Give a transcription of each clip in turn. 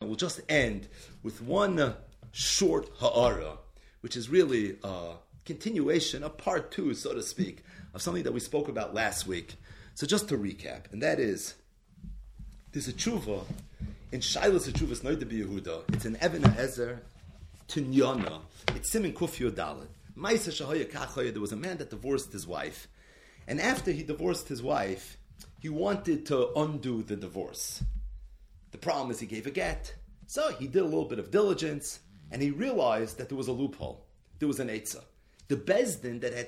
we'll just end with one short ha'ara, which is really a continuation, a part two, so to speak, of something that we spoke about last week. So just to recap, and that is, there's a tshuva in Shilas Tshuvas Noida B'Yehuda. It's an Even HaEzer Tinyana. It's Simin Kuf Yud Dalet. Ma'aser Shehoya Kachoya. There was a man that divorced his wife, and after he divorced his wife, he wanted to undo the divorce. The problem is he gave a get, so he did a little bit of diligence, and he realized that there was a loophole. There was an eitzah. The Bezdin that had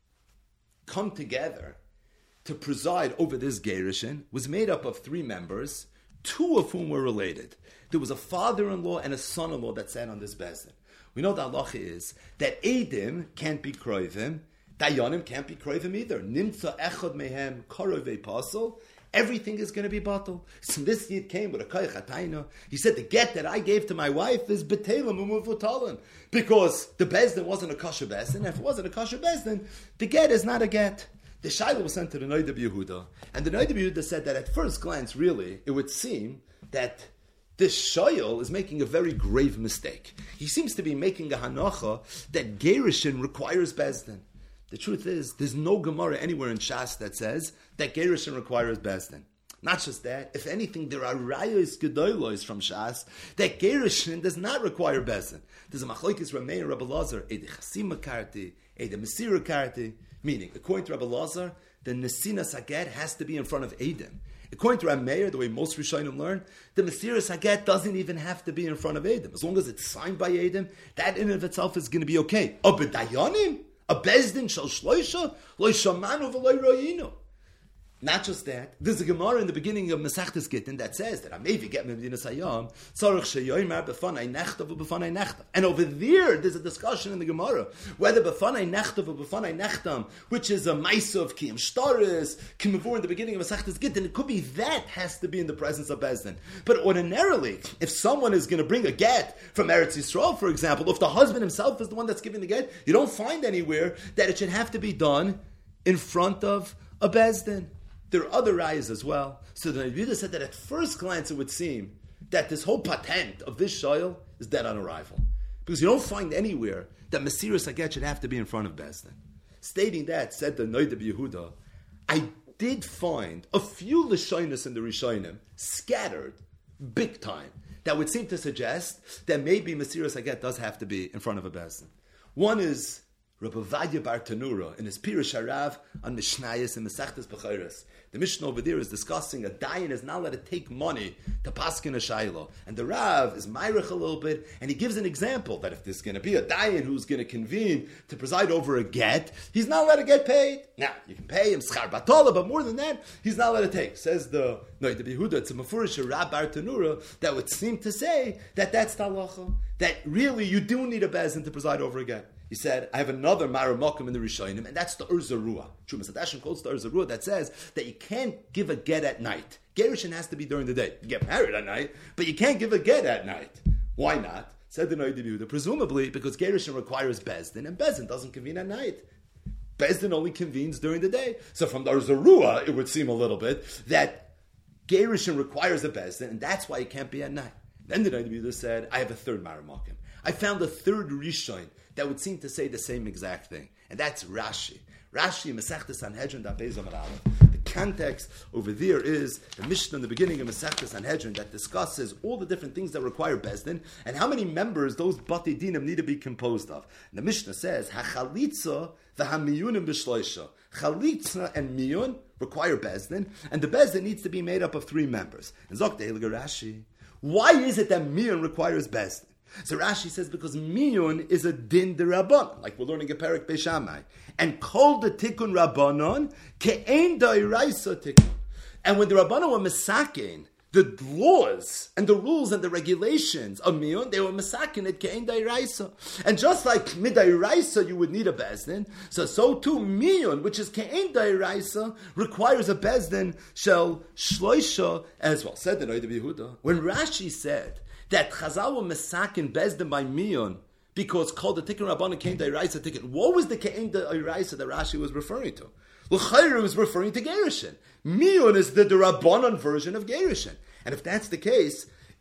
come together to preside over this gerushin was made up of 3 members, 2 of whom were related. There was a father-in-law and a son-in-law that sat on this Bezdin. We know the halacha is that Eidim can't be kroivim, Dayanim can't be kroivim either. Nimtza echad mehem korove pasel. Everything is going to be batal. So this yid came with a koyach hatayna. He said, the get that I gave to my wife is betelim umuvutalim. Because the bezdin wasn't a kosher bezdin. If it wasn't a kosher bezdin, the get is not a get. The Shaila was sent to the Noida B'Yehuda. And the Noida B'Yehuda said that at first glance, really, it would seem that this Shoyal is making a very grave mistake. He seems to be making a hanacha that gerushin requires bezdin. The truth is, there's no Gemara anywhere in Shas that says that gerushin requires bezdin. Not just that, if anything, there are rayos gedolos from Shas that gerushin does not require bezdin. There's a machlokes Ramei and Rabbi Lazar, Eide Chasima Karti, Eide Mesira Karti, meaning, according to Rabbi Lazar, the Nesina Saget has to be in front of Eidim. According to Rameir, the way most Rishonim learn, the Mesiras Haget doesn't even have to be in front of Eidim. As long as it's signed by Eidim, that in and of itself is going to be okay. A B'dayanim? A Bezdin shal shloisha? Lo shamanu v'lo ro'inu. Not just that, there's a Gemara in the beginning of Masechtas Gittin that says that Amevi get Medinas Hayam, Tzarech sheyoymer b'fanai nechtav or b'fanai nechtav. And over there's a discussion in the Gemara whether b'fanai nechtav or b'fanai nechtam, which is a Maisa of Kiyam Shtaris, Kimavur in the beginning of Masechtas Gittin, it could be that has to be in the presence of Bezdin. But ordinarily, if someone is going to bring a get from Eretz Yisrael, for example, if the husband himself is the one that's giving the get, you don't find anywhere that it should have to be done in front of a Bezdin. There are other rayas as well. So the Rebbe said that at first glance it would seem that this whole patent of this shoyl is dead on arrival. Because you don't find anywhere that Mesiras Haget should have to be in front of Bezdin. Stating that, said the Noida B'Yehuda, I did find a few Lashonis in the Rishonim scattered big time that would seem to suggest that maybe Mesiras Haget does have to be in front of a Bezdin. One is Rabbi Vadya Bar Tanura in his Pirush Harav on Mishnayos and Masechtas Bechoros. The Mishnah over there is discussing a dayan is not allowed to take money to paskin a shaylo. And the Rav is myrich a little bit, and he gives an example that if there's going to be a dayan who's going to convene to preside over a get, he's not allowed to get paid. Now, you can pay him schar batola, but more than that, he's not allowed to take. Says the Yehuda, it's a mafurish Rav Bar Tanura that would seem to say that that's the halacha, that really you do need a bezin to preside over a get. He said, I have another Mara Mokum in the Rishonim, and that's the Ur Zarua. Shumas Hadashim quotes the Ur Zarua that says that you can't give a get at night. Gerushin has to be during the day. You get married at night, but you can't give a get at night. Why not? Said the Noida B'Yehuda, presumably because Gerushin requires Bezdin, and Bezdin doesn't convene at night. Bezdin only convenes during the day. So from the Ur Zarua, it would seem a little bit that Gerushin requires a Bezdin, and that's why it can't be at night. Then the Noida B'Yehuda said, I have a third Mara Mokum. I found a third Rishon that would seem to say the same exact thing. And that's Rashi. Rashi, Masechtas Sanhedrin, Daf Amud Aleph. The context over there is the Mishnah in the beginning of Masechtas Sanhedrin that discusses all the different things that require Bezdin and how many members those Bati Dinim need to be composed of. And the Mishnah says, HaChalitza v'hamiyunim b'shloisha. Chalitza and miyun require Bezdin, and the Bezdin needs to be made up of 3 members. And Zok the Heilige Rashi, why is it that miyun requires Bezdin? So Rashi says because miyun is a din de rabbanon, like we're learning a Perek Beishamai, and called the tikkun rabbanon ke'ein da'iraisa tikkun. And when the rabbanon were misakin the laws and the rules and the regulations of miyun, they were misakin it ke'ein da'iraisa. And just like mida'iraisa you would need a bezdin, so too miyun, which is ke'ein da'iraisa, requires a bezdin shel shloisha as well. Said the Noida B'Yehuda, when Rashi said that Chazal were mesakin bezdin by miyun because called the tikkun rabbanon ke'ein da'iraisa tikkun, what was the ke'ein da'iraisa that Rashi was referring to? L'chayr was referring to gerushin. Miyun is the rabbanon version of gerushin. And if that's the case,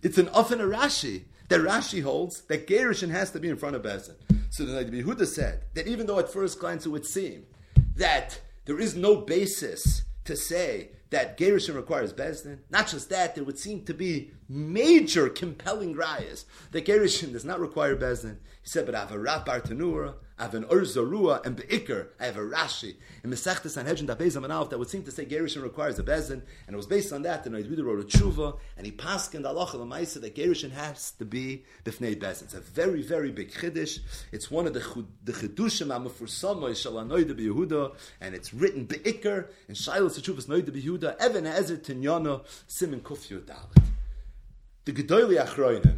It's an often a Rashi. That Rashi holds that Gerushin has to be in front of Bezdin. So the Noda B'Yehuda said that even though at first glance it would seem that there is no basis to say that Gerushin requires Bezdin, not just that, there would seem to be major compelling rayas that Gerushin does not require Bezdin. He said, but I have a Rav Bar Tanura, I have an Ur Zarua, and Be'ikr, I have a Rashi. In Masechta Sanhedrin Daf Aleph that would seem to say Gerushin requires a Bezdin, and it was based on that the Noda B'Yehuda wrote a tshuva, and he paskened halacha l'maisa that Gerushin has to be b'fnei Bezdin. It's a very, very big chiddush. It's one of the chidushim ha'mefursamos shel Noda B'Yehuda, and it's written Be'ikr in Shilas Teshuvas Noda B'Yehuda, Even Ezer Tinyana, Siman Kuf Yud Dalet. The Gedolei Achronim,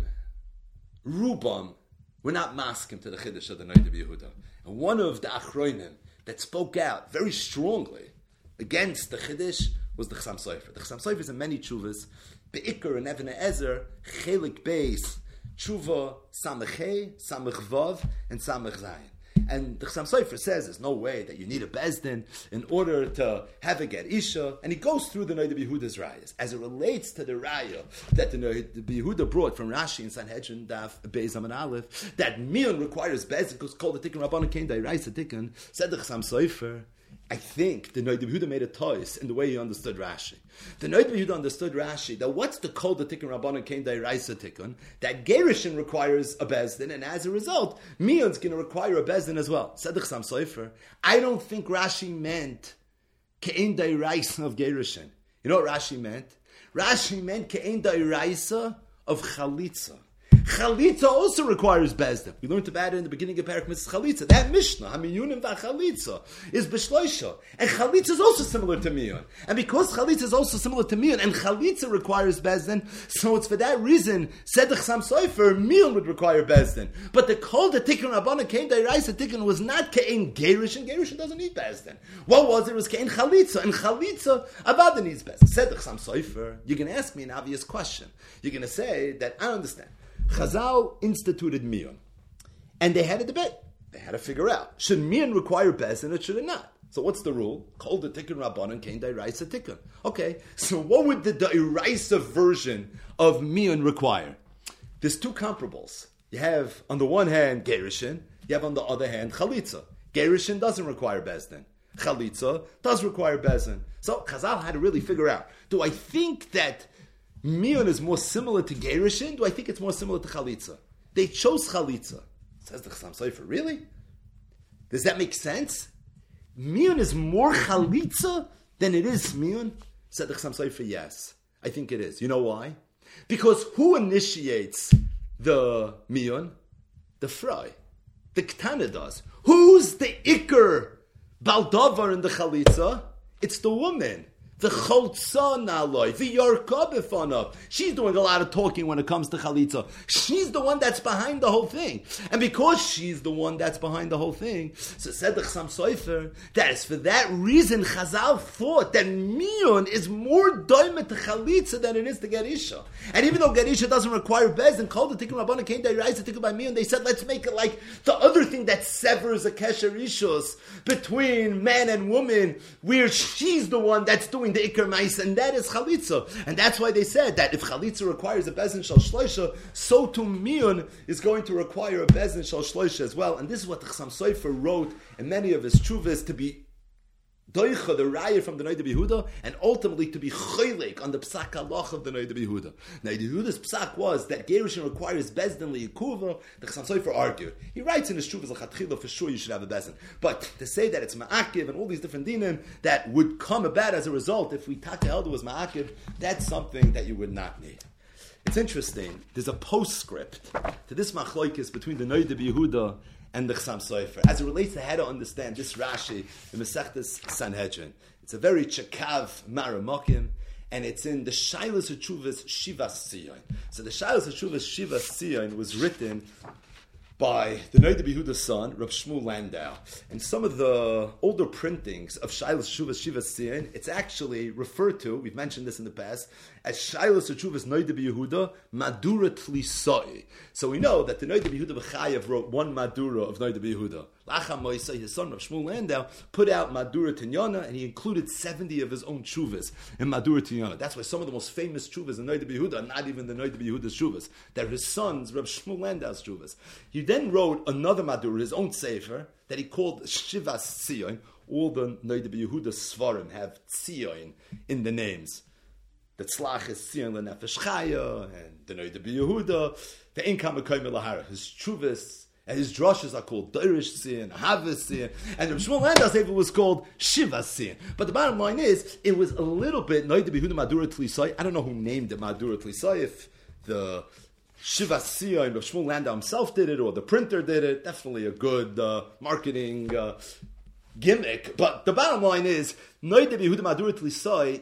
Rubam, we're not masking to the Chiddush of the Noda B'Yehuda. And one of the Achronim that spoke out very strongly against the Chiddush was the Chassam Sofer. The Chassam Sofer is in many tshuvas, Be'ikr and Even Ezer, Chelik Beis, Tshuva, Samech He, Samech Vav, and Samech Zayin. And the Chassam Sofer says there's no way that you need a Bezdin in order to have a Ger Isha. And he goes through the Noda B'Yehuda's rayas. As it relates to the raya that the Noda B'Yehuda brought from Rashi and Sanhedrin Daf Beis Amud Aleph, that Mion requires Bezdin because called the Tikkun Rabbanan Kain Da'iraisa Tikkun, said the Chassam Sofer, I think the Noda B'Yehuda made a choice in the way he understood Rashi. The Noda B'Yehuda understood Rashi that what's the call the Tikkun Rabbanan Kain Da'iraisa Tikkun, that Gerushin requires a Bezdin, and as a result, Mion's going to require a Bezdin as well. Said the Chassam Sofer, I don't think Rashi meant Kain Da'iraisa of Gerushin. You know what Rashi meant? Rashi meant Kain Da'iraisa of Chalitza. Chalitza also requires Bezdin. We learned about it in the beginning of Parak Mitzvah Chalitza. That Mishnah, Hamiyunim v'Chalitza, is B'shloisha. And Chalitza is also similar to Miyun. And because Chalitza is also similar to Miyun, and Chalitza requires Bezdin, so it's for that reason, said the Chassam Sofer, Miyun would require Bezdin. But the call the Tikkun Rabbanan Kain Da'iraisa Tikkun was not Kain Gerushin. Gerushin doesn't need Bezdin. What was it? It was Kain Chalitza. And Chalitza, Avada needs Bezdin. Said the Chassam Sofer, you're going to ask me an obvious question. You're going to say that I understand. Chazal instituted Miyun, and they had a debate. They had to figure out, should Miyun require Bezdin or should it not? So what's the rule? Called the Tikkun Rabbanan Kain Da'iraisa Tikkun. Okay, so what would the Da'iraisa version of Miyun require? There's two comparables. You have, on the one hand, Gerushin. You have, on the other hand, Chalitza. Gerushin doesn't require Bezdin. Chalitza does require Bezdin. So Chazal had to really figure out, do I think that Miyun is more similar to Gerushin? Do I think it's more similar to Chalitza? They chose Chalitza. Says the Chassam Sofer, really? Does that make sense? Miyun is more Chalitza than it is Miyun? Said the Chassam Sofer, yes. I think it is. You know why? Because who initiates the Miyun? The Fry. The Ketana does. Who's the Iker Baldavar in the Chalitza? It's the woman. The Choltza Naloi, the Yarka Bifanav. She's doing a lot of talking when it comes to Chalitza. She's the one that's behind the whole thing. And because she's the one that's behind the whole thing, so said the Chassam Sofer, that is for that reason Chazal thought that Miyun is more doimet to Chalitza than it is to Gerisha. And even though Gerisha doesn't require Bezdin, called the Tikkun Rabbanan Kain Da'iraisa Tikkun by Miyun, they said, let's make it like the other thing that severs a Kesher Rishos between man and woman, where she's the one that's doing the Iker Mais, and that is Chalitza. And that's why they said that if Chalitza requires a Bezdin Shal Shloisha, so too Miyun is going to require a Bezdin Shal Shloisha as well. And this is what the Chassam Sofer wrote in many of his tshuvas, to be doicha, the raya from the Noda B'Yehuda, and ultimately to be choylek on the psak halach of the Noda B'Yehuda. Noda B'Yehuda's psak was that Gerushin requires Bezdin li'ikuva. The Chassam Sofer argued. He writes in his tshuvas l'chatchila, for sure you should have a Bezdin. But to say that it's ma'akiv and all these different dinim that would come about as a result if we taka held it was ma'akiv, that's something that you would not need. It's interesting. There's a postscript to this machlokes between the Noda B'Yehuda and the Chassam Sofer, as it relates to how to understand this Rashi in Masechtas Sanhedrin. It's a very chakav maramokim, and it's in the Shilas HaTshuvas Shivas Tzion. So the Shilas HaTshuvas Shivas Tzion was written by the Noda B'Yehuda's son, Rav Shmuel Landau. And some of the older printings of Shailas Shuvas Shivas Tzion, it's actually referred to, we've mentioned this in the past, as Shailas Shuvas Noda B'Yehuda Madura Tlisai. So we know that the Noda B'Yehuda B'Chayev wrote one Madura of Noda B'Yehuda. Lacham Moisei, his son Rav Shmuel Landau, put out Madura Tinyana, and he included 70 of his own Shuvas in Madura Tinyana. That's why some of the most famous Shuvas in Noda B'Yehuda are not even the Noda B'Yehuda's Shuvas. They're his son's, Rav Shmuel Landau's Shuvas. He then wrote another Madura, his own Sefer, that he called Shivas Tzion. All the Noda B'Yehuda Svarim have Tzion in the names. The Tzlach is Tzion L'Nefesh Chaya, and the Noda B'Yehuda, the Inkam Mekoyim Lahara. His Shuvas and his drushes are called Dorish Tzion, Havas Tzion, and the Shmuel Landau Sefer was called Shivas Tzion. But the bottom line is, it was a little bit Noda B'Yehuda Madura Tlisai. I don't know who named it Madura Tlisai, if the Shivas Tzion, Rav Shmuel Landau himself did it, or the printer did it. Definitely a good marketing gimmick. But the bottom line is, Noda B'Yehuda Madura Tlisai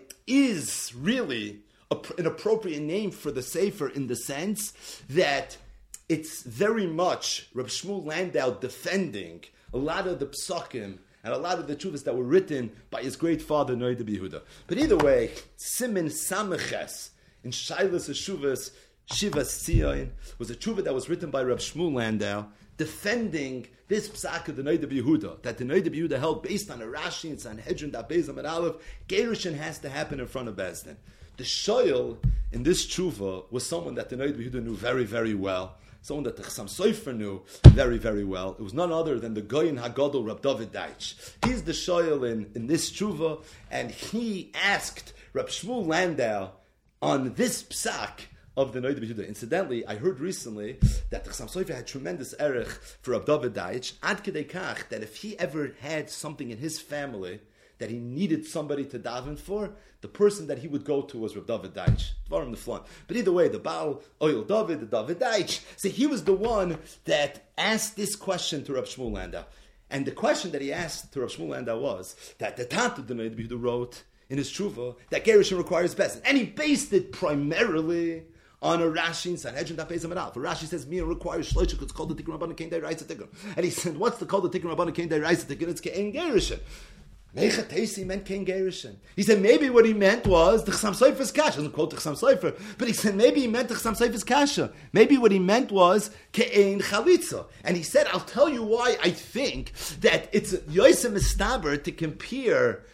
is really an appropriate name for the Sefer in the sense that it's very much Rav Shmuel Landau defending a lot of the psakim and a lot of the tshuvas that were written by his great father Noda B'Yehuda. But either way, Simin Sameches in Shailas Shuvas Shivas Tzion was a tshuva that was written by Rav Shmuel Landau defending this psak of the Noda B'Yehuda, that the Noda B'Yehuda held based on a Rashi and Sanhedrin Daf Beis Amud Aleph, Gerushin has to happen in front of Beis Din. The shoyl in this tshuva was someone that the Noda B'Yehuda knew very, very well. Someone that the Chassam Sofer knew very, very well. It was none other than the Goyin Hagadol Rab David Deitch. He's the shoyl in this tshuva, and he asked Rab Shmuel Landau on this psak of the Noda B'Yehuda. Incidentally, I heard recently that the Chassam Sofer had tremendous erech for Rab David Deitch, ad kedei kach, that if he ever had something in his family that he needed somebody to daven for, the person that he would go to was Reb David Deitch. Dvarim the Flan. But either way, the Baal Oyel David, the David Deitch, so he was the one that asked this question to Reb Shmuel Landau. And the question that he asked to Reb Shmuel Landau was that the Tat of the Noda B'Yehuda wrote in his Tshuva that Gerushin requires Beis Din. And he based it primarily on a Rashi in Sanhedrin Daf Beis Amud Aleph. Rashi says, Mia requires Shloshah, it's called the Tikkun Rabbanan Kein Deraisa Tikkun. And he said, what's the called the Tikkun Rabbanan Kein Deraisa Tikkun? It's Kein Gerushin. Mechatesi meant Kein Gerushin. He said maybe what he meant was the Chassam Sofer's Kasha. He doesn't quote the Chassam Sofer, but he said maybe he meant the Chassam Sofer's Kasha. Maybe what he meant was Kein Chalitza. And he said, I'll tell you why I think that it's Yosem Mistaber to compare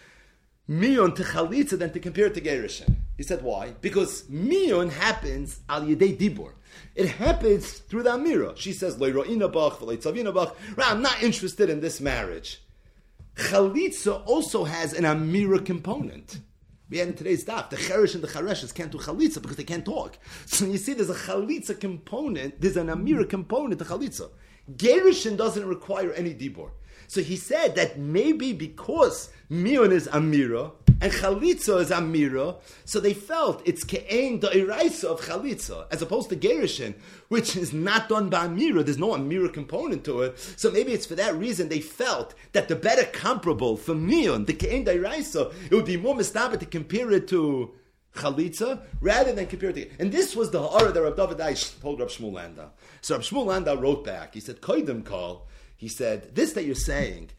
Miyun to Chalitza than to compare it to Gerushin. He said why? Because Miyun happens al Yedei Dibur. It happens through the Amira. She says, Lo ro'ina bach, v'lo tzavina bach. I'm not interested in this marriage. Chalitza also has an Amira component. We had in today's daf, the Cheresh and the Chareshes can't do Chalitza because they can't talk. So you see there's a Chalitza component, there's an Amira component to Chalitza. Gerushin doesn't require any Dibur. So he said that maybe because Miyun is Amira and Chalitza is Amira, so they felt it's Ke'en Da'iraisa of Chalitza, as opposed to Gerushin, which is not done by Amira. There's no Amira component to it. So maybe it's for that reason they felt that the better comparable for Miyun, the Ke'en Da'iraisa, it would be more mistaber to compare it to Chalitza rather than compare it to. And this was the ha'ara that Rab David Deitch told Rab Shmuel Landau. So Rab Shmuel Landau wrote back. He said, Koydem Kol. He said, this that you're saying,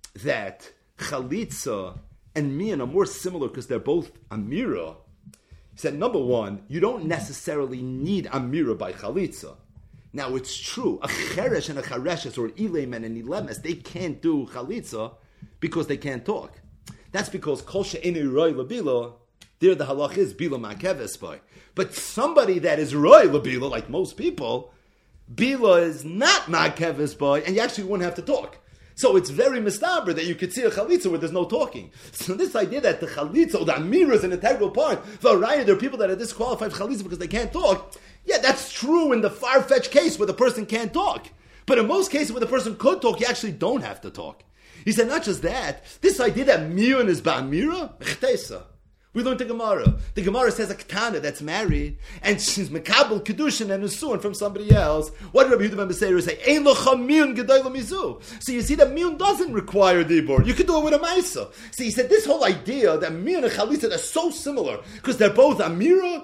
that Chalitza and Miyun are more similar because they're both Amira. He said, number one, you don't necessarily need Amira by Chalitza. Now, it's true, a Cheresh and a Chareshes, or Ilemen and Ilemes, they can't do Chalitza because they can't talk. That's because Kol she'enei roi labila, there the halach is bila ma'keves by. But somebody that is roi labila, like most people, bila is not ma'keves by, and you actually wouldn't have to talk. So it's very mistaber that you could see a chalitza where there's no talking. So this idea that the chalitza or the amira is an integral part, there are people that are disqualified for chalitza because they can't talk. Yeah, that's true in the far-fetched case where the person can't talk. But in most cases where the person could talk, you actually don't have to talk. He said not just that, this idea that miyun is ba'amira, chtesa. We learned the Gemara. The Gemara says a ketana that's married, and she's mekabel kedushin and usuin from somebody else. What did Rabbi Yehuda ben Beseira say? Ein locha miyun gedayla mizu. So you see that miyun doesn't require dibur. You can do it with a ma'isa. So he said this whole idea that miyun and chalitza are so similar because they're both amira.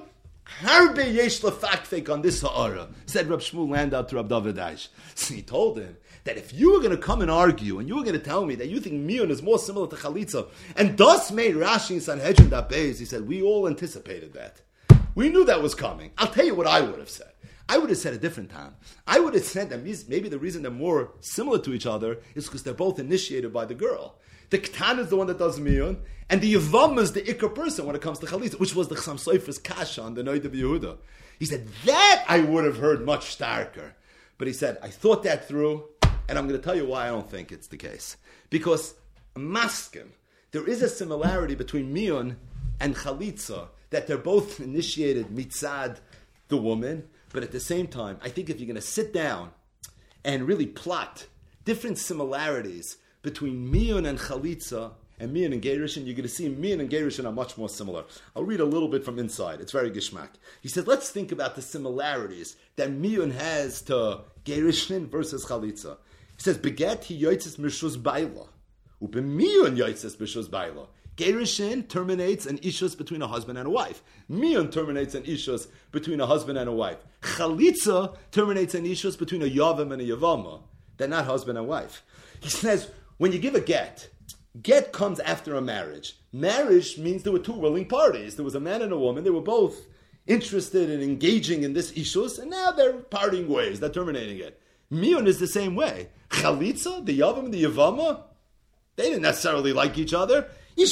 Harbe yesh lefakfek on this ha'ara, said Rab Shmuel Landau to Rab David Aish. So he told him that if you were going to come and argue, and you were going to tell me that you think miyun is more similar to chalitza, and thus made Rashi and Sanhedrin that Beis, he said, we all anticipated that. We knew that was coming. I'll tell you what I would have said. I would have said a different time. I would have said that maybe the reason they're more similar to each other is because they're both initiated by the girl. The Ktan is the one that does miyun, and the Yavam is the Iker person when it comes to chalitza, which was the Chassam Sofer's kasha on the Noid of Yehuda. He said, that I would have heard much starker. But he said, I thought that through, and I'm going to tell you why I don't think it's the case. Because maskim, there is a similarity between miyun and chalitza, that they're both initiated mitzad the woman, but at the same time, I think if you're going to sit down and really plot different similarities between miyun and chalitza and miyun and gerushin, you're going to see miyun and gerushin are much more similar. I'll read a little bit from inside. It's very gishmak. He said, let's think about the similarities that miyun has to gerushin versus chalitza. He says, beget he yoitzes mishus baila. Upe miyun yoitzes mishus baila. Gerushin terminates an ishus between a husband and a wife. Miyun terminates an ishus between a husband and a wife. Chalitza terminates an ishus between a yavam and a yavama. They're not husband and wife. He says, when you give a get comes after a marriage. Marriage means there were two willing parties. There was a man and a woman. They were both interested in engaging in this ishus, and now they're parting ways. They're terminating it. Miyun is the same way. Chalitza, the yavam and the yavama, they didn't necessarily like each other.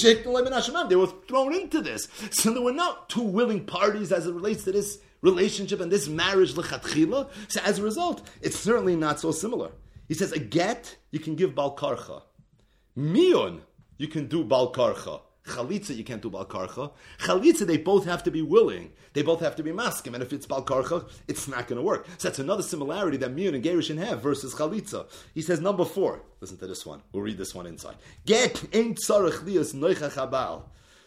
They were thrown into this. So there were not two willing parties as it relates to this relationship and this marriage lechatchila. So as a result, it's certainly not so similar. He says, a get, you can give bal karcha. Miyun, you can do bal karcha. Chalitza, you can't do bal karcha. Chalitza, they both have to be willing. They both have to be maskim. And if it's bal karcha, it's not going to work. So that's another similarity that miyun and gerushin have versus chalitza. He says, number 4. Listen to this one. We'll read this one inside. Get ain't tzarech lias noicha chabal.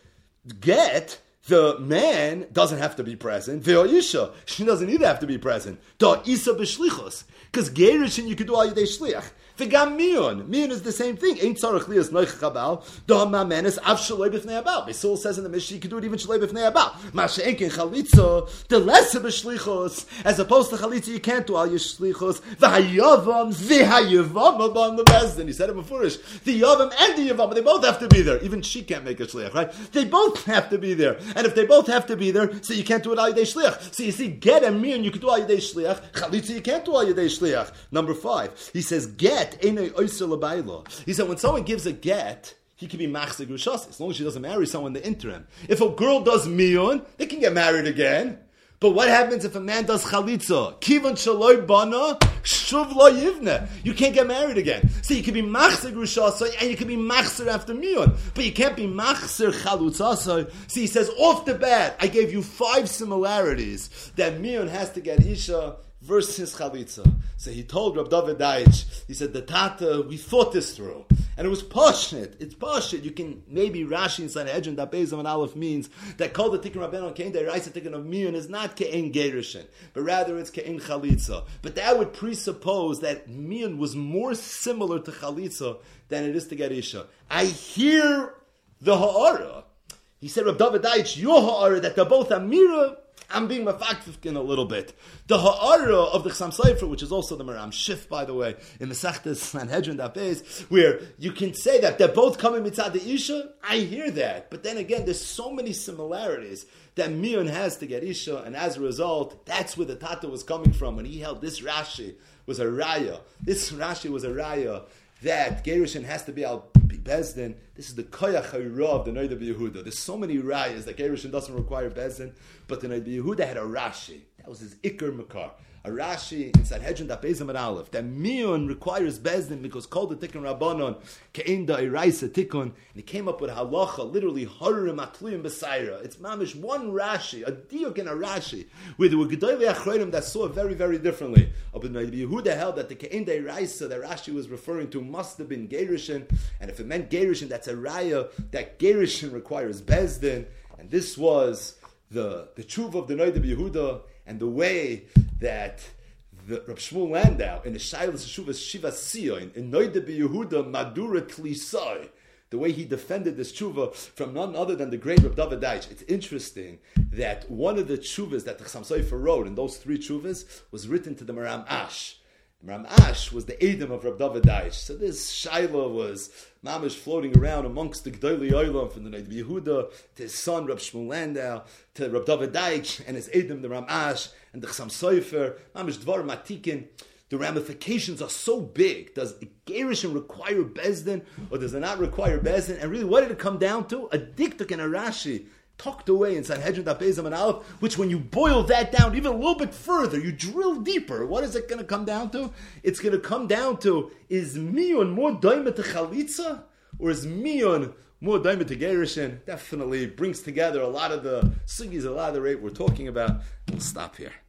Get, the man doesn't have to be present. Ve'oisha, she doesn't either have to be present. Da isa b'shlichos. Because gerushin, you could do all yedei shliach. V'gam miyun is the same thing. Ain't tzarech lias noicha chabal. Da ma'menes av shaloi b'fnei abal. Basil says in the Mishnah, you could do it even shaloi b'fnei abal. Masha enkin chalitza, the lesser b'shlichos. As opposed to chalitza, you can't do all your shlichos. V'hayavam, abam the bezdin. He said it before. The yavam and the yavam, they both have to be there. Even she can't make a shliach, right? They both have to be there. And if they both have to be there, so you can't do it al yedei shliach. So you see, get and miyun, you can do al yedei shliach. Chalitza, you can't do al yedei shliach. Number 5, he says, get. He said, when someone gives a get, he can be machzir grushas, as long as she doesn't marry someone in the interim. If a girl does miyun, they can get married again. But what happens if a man does chalitza? Kivan shaloi bana, shuv lo yivne. You can't get married again. So you can be machzir grushas, and you can be machzir after miyun. But you can't be machzir chalutzasa. So he says, off the bat, I gave you 5 similarities that miyun has to get isha versus chalitza. So he told Rab David Deitch, he said, the Tata, we thought this through. And it was passionate. It's passionate. You can, maybe Rashi in Sanhedrin, that Bezam and Aleph means that called the Tikkun Rabbeinu Kein, the Raisa Tikkun of Miyun is not Ke'en Gerushin, but rather it's Ke'en Chalitza. But that would presuppose that Miyun was more similar to Chalitza than it is to Gerisha. I hear the Ha'ara. He said, Rab David Deitch, your Ha'ara, that they're both Amira. I'm being mafakfifkin a little bit. The ha'ara of the Chassam Sofer, which is also the Maram Shif, by the way, in the Masechtas Sanhedrin Daf Beis, where you can say that they're both coming mitzad the Isha. I hear that. But then again, there's so many similarities that Miyun has to get Isha, and as a result, that's where the Tata was coming from when he held this Rashi was a Raya. This Rashi was a Raya that Gerushin has to be al Bezdin. This is the Koyach HaYirah of the Noid of Yehuda. There's so many Rayas that Gerushin doesn't require Bezdin, but the Noid of Yehuda had a Rashi. That was his Iker Makar. A Rashi in Sanhedrin Daf Bezam and Aleph that Miyun requires Bezdin because called the Tikkun Rabbanon Ke'en da Eraisa Tikkun, and he came up with halacha, literally Harim Atluyim B'Saira. It's mamish one Rashi, a diuk in a Rashi, where there were Gedolei Achronim that saw it very, very differently. But Yehuda held that the Ke'en da Eraisa that Rashi was referring to must have been Gerushin, and if it meant Gerushin, that's a Raya that Gerushin requires Bezdin, and this was the tshuva of the Noid of Yehuda, and the way that the Rab Shmuel Landau in the Shailas Shuvas Shiva Sion in Noida Yehuda Madura Tlisai, the way he defended this tshuva from none other than the great Reb David Deitch. It's interesting that one of the tshuvas that the Chassam Sofer wrote, and those 3 tshuvas, was written to the Maram Ash. Maram Ash was the Edom of Reb David Deitch. So this Shaila was mamish floating around amongst the Gdolei Olam, from the Noda B'Yehuda to his son Reb Shmuel Landau to Reb David Deitch and his Edom, the Ram Ash, and the Chassam Sofer, mamish Dvar Matikin. The ramifications are so big. Does Gerushin require Bezdin or does it not require Bezdin? And really, what did it come down to? A diktuk and a Rashi tucked away in Sanhedrin Daf Beis Amud Aleph, which when you boil that down even a little bit further, you drill deeper, what is it going to come down to? It's going to come down to, is Miyun more daima to Chalitza, or is Miyun more daima to Gerushin? Definitely brings together a lot of the sugis, a lot of the rate we're talking about. We'll stop here.